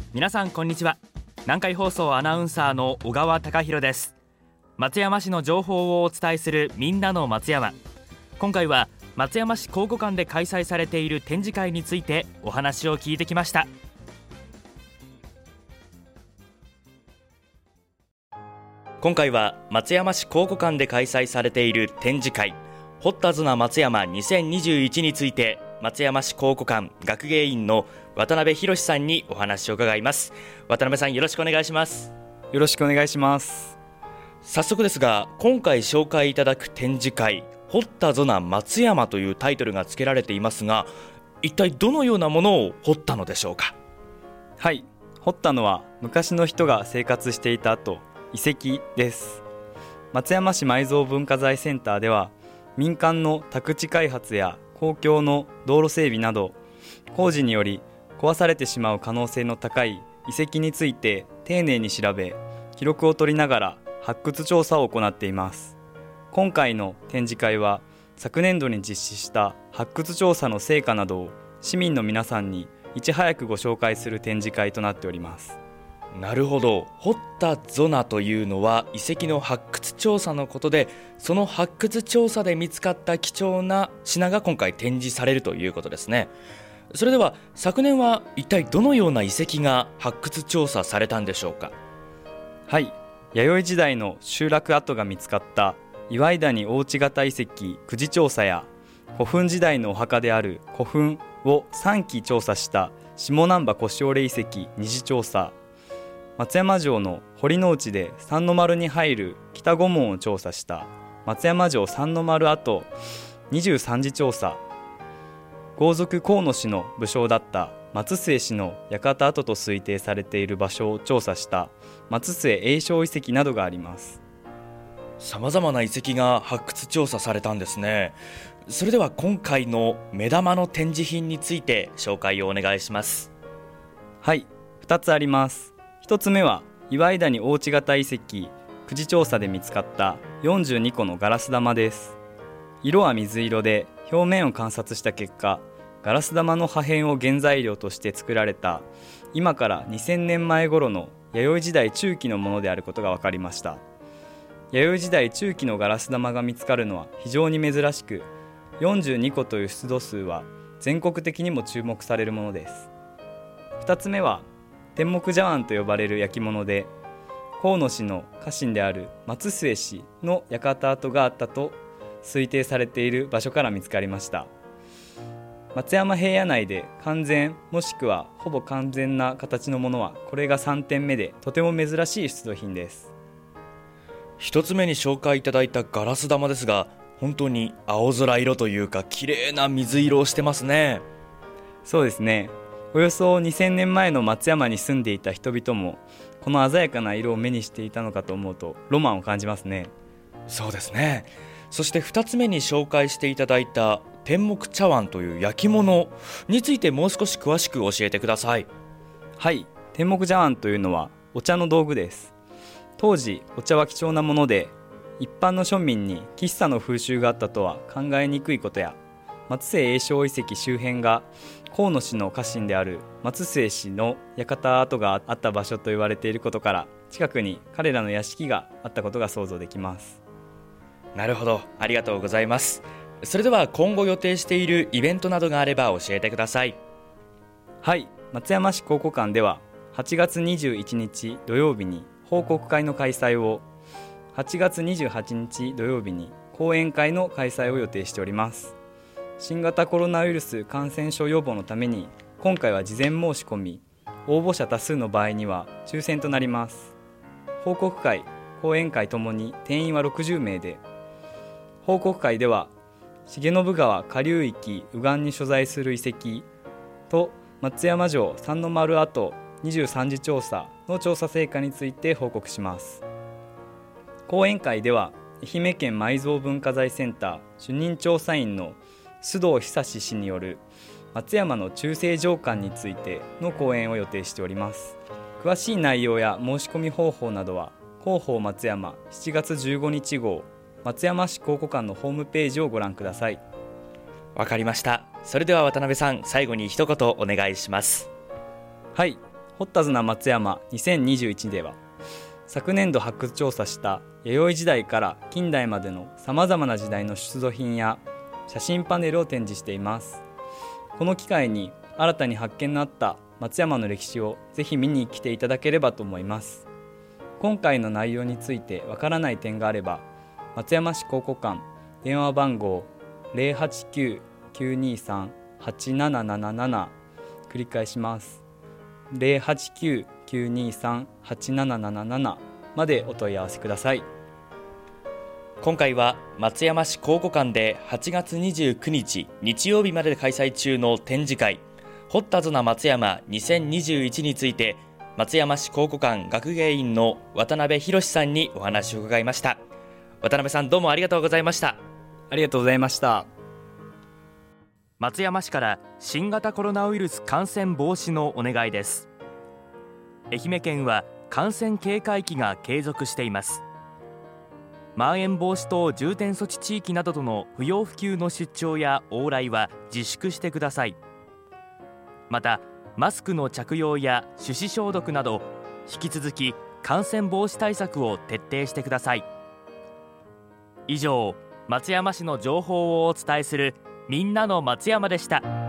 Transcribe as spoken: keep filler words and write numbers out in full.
皆さんこんにちは。南海放送アナウンサーの小川貴博です。松山市の情報をお伝えするみんなの松山。今回は松山市考古館で開催されている展示会についてお話を聞いてきました。今回は松山市考古館で開催されている展示会掘ったぞな松山にせんにじゅういちについて、松山市考古館学芸員の渡辺博さんにお話を伺います。渡辺さん、よろしくお願いします。 よろしくお願いします。 早速ですが、今回紹介いただく展示会掘ったぞな松山というタイトルが付けられていますが、一体どのようなものを掘ったのでしょうか。 はい、掘ったのは昔の人が生活していた跡、遺跡です。松山市埋蔵文化財センターでは、民間の宅地開発や公共の道路整備など、工事により壊されてしまう可能性の高い遺跡について丁寧に調べ、記録を取りながら発掘調査を行っています。今回の展示会は、昨年度に実施した発掘調査の成果などを市民の皆さんにいち早くご紹介する展示会となっております。 なるほど。掘ったぞなというのは遺跡の発掘調査のことで、その発掘調査で見つかった貴重な品が今回展示されるということですね。それでは昨年は一体どのような遺跡が発掘調査されたんでしょうか。 はい、弥生時代の集落跡が見つかった岩井谷大内型遺跡久慈調査や、古墳時代のお墓である古墳をさんき調査した下難波腰折遺跡二次調査、松山城の堀之内で三の丸に入る北御門を調査した松山城三の丸跡にじゅうさん次調査、豪族河野氏の武将だった松末氏の館跡と推定されている場所を調査した松末栄昌遺跡などがあります。 さまざまな遺跡が発掘調査されたんですね。それでは今回の目玉の展示品について紹介をお願いします。 はい、ふたつあります。ひとつめは岩井谷大内型遺跡久慈調査で見つかったよんじゅうにこのガラス玉です。色は水色で、表面を観察した結果、ガラス玉の破片を原材料として作られた今からにせんねんまえ頃の弥生時代中期のものであることが分かりました。弥生時代中期のガラス玉が見つかるのは非常に珍しく、よんじゅうにこという出土数は全国的にも注目されるものです。ふたつめは天目茶碗と呼ばれる焼き物で、河野氏の家臣である松末氏の館跡があったと推定されている場所から見つかりました。松山平野内で完全もしくはほぼ完全な形のものはこれがさんてんめで、とても珍しい出土品です。 一つ目に紹介いただいたガラス玉ですが、本当に青空色というか綺麗な水色をしてますね。 そうですね。およそにせんねんまえの松山に住んでいた人々もこの鮮やかな色を目にしていたのかと思うと、ロマンを感じますね。 そうですね。そしてふたつめに紹介していただいた天目茶碗という焼き物について、もう少し詳しく教えてください。 はい、天目茶碗というのはお茶の道具です。当時お茶は貴重なもので、一般の庶民に喫茶の風習があったとは考えにくいことや、松末栄昌遺跡周辺が河野氏の家臣である松末氏の館跡があった場所と言われていることから、近くに彼らの屋敷があったことが想像できます。 なるほど、ありがとうございます。それでは今後予定しているイベントなどがあれば教えてください。 はい、松山市考古館でははちがつにじゅういちにち土曜日に報告会の開催を、はちがつにじゅうはちにち土曜日に講演会の開催を予定しております。新型コロナウイルス感染症予防のために、今回は事前申し込み、応募者多数の場合には抽選となります。報告会、講演会ともに定員はろくじゅうめいで、報告会では重信川下流域右岸に所在する遺跡と松山城三の丸跡にじゅうさん次調査の調査成果について報告します。講演会では愛媛県埋蔵文化財センター主任調査員の須藤久志氏による松山の中世城館についての講演を予定しております。詳しい内容や申し込み方法などは広報松山しちがつじゅうごにち号松山市考古館のホームページをご覧ください。 わかりました。それでは渡辺さん、最後に一言お願いします。 はい、 掘った綱松山にせんにじゅういちでは、昨年度発掘調査した弥生時代から近代までのさまざまな時代の出土品や写真パネルを展示しています。この機会に新たに発見のあった松山の歴史をぜひ見に来ていただければと思います。今回の内容についてわからない点があれば、松山市考古館電話番号 ゼロはちきゅう きゅうにさん はちなななななな 繰り返します。ゼロはちきゅう きゅうにさん はちなななななまでお問い合わせください。 今回は松山市考古館ではちがつにじゅうくにち日曜日まで開催中の展示会掘った綱松山にせんにじゅういちについて、松山市考古館学芸員の渡辺博さんにお話を伺いました。渡辺さん、どうもありがとうございました。 ありがとうございました。 松山市から新型コロナウイルス感染防止のお願いです。愛媛県は感染警戒期が継続しています。まん延防止等重点措置地域などとの不要不急の出張や往来は自粛してください。またマスクの着用や手指消毒など引き続き感染防止対策を徹底してください。以上、松山市の情報をお伝えするみんなの松山でした。